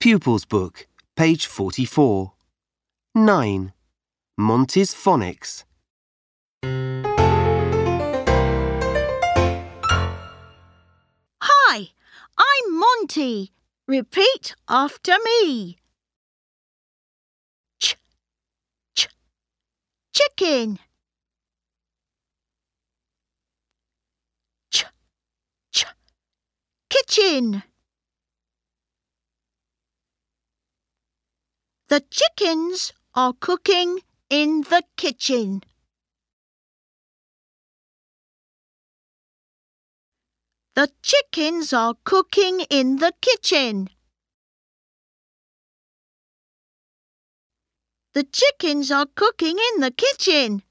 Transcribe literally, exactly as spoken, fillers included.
Pupils Book, page forty-four. nine. Monty's Phonics. Hi, I'm Monty. Repeat after me. Ch, ch, chicken. Ch, ch, kitchen. The chickens are cooking in the kitchen. The chickens are cooking in the kitchen. The chickens are cooking in the kitchen.